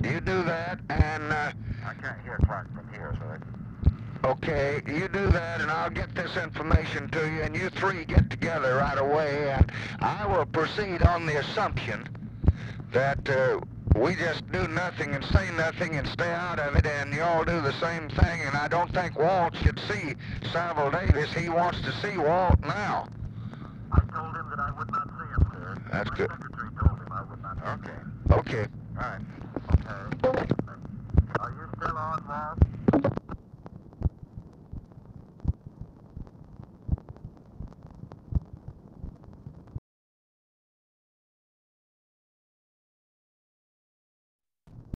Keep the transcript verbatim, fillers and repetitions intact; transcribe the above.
You do that, and, uh... I can't hear Clark from here, sir. Okay, you do that, and I'll get this information to you, and you three get together right away, and I will proceed on the assumption that uh, we just do nothing and say nothing and stay out of it, and you all do the same thing, and I don't think Walt should see Saville Davis. He wants to see Walt now. I told him that I would not see him, sir. That's My good. secretary told him I would not see him. Okay. Okay. All right. Okay. Are you still on, Walt?